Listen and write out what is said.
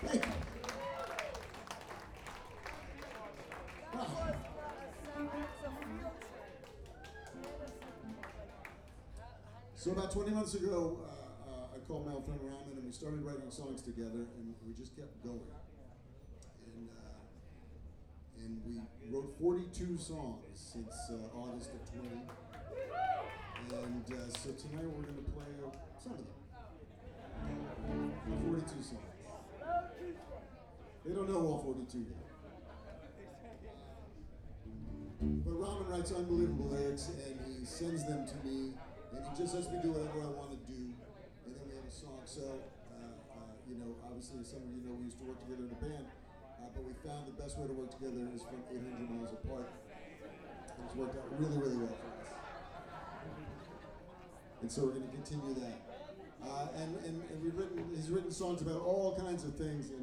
Thank you. So about 20 months ago, I called my old friend Raman and we started writing songs together, and we just kept going. And we wrote 42 songs since August of 20. And so tonight we're going to play some of them. 42 songs. They don't know all 42 yet. But Raman writes unbelievable lyrics, and he sends them to me, and he just lets me do whatever I want to do, and then we have a song. So, obviously some of you know we used to work together in a band, but we found the best way to work together is from 800 miles apart, and it's worked out really, really well for us. And so we're going to continue that. And he's written songs about all kinds of things, and